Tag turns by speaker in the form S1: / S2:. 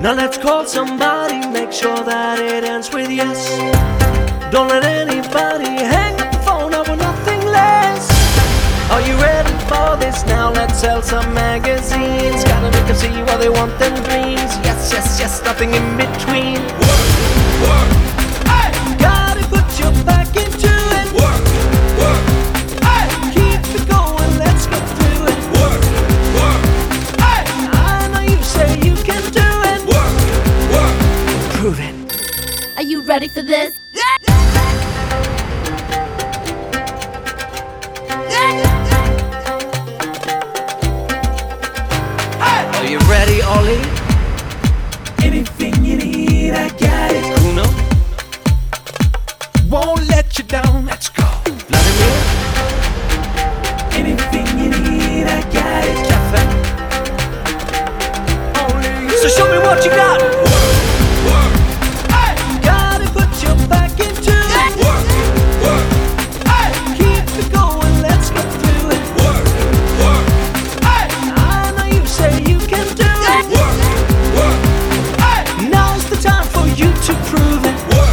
S1: Now let's call somebody, make sure that it ends with yes. Don't let anybody hang up the phone over nothing less. Are you ready for this? Now let's sell some magazines. Gotta make them see what they want them dreams. Yes, yes, yes, nothing in between.
S2: Work, work,
S1: Hey! Gotta put your back into it.
S2: work, work,
S1: Hey! Keep it going, let's go through it.
S2: work, work,
S1: Hey! I know you say you can do it.
S2: work, work.
S1: Prove it.
S3: Are you ready for this?
S1: Are you ready, Ollie?
S4: Anything you need, I got it.
S1: Uno,
S4: Won't let you down.
S1: let's go. Vladimir,
S4: Anything you need, I got it.
S1: Stefan,
S4: Only
S1: so show me what you got.
S2: Work,
S1: Hey! Gotta put your back into it.
S2: work, work,
S1: Hey! Keep it going, let's go through it.
S2: work, work,
S1: Hey! I know you say you can do it.
S2: work, work,
S1: Hey! Now's the time for you to prove it.
S2: work.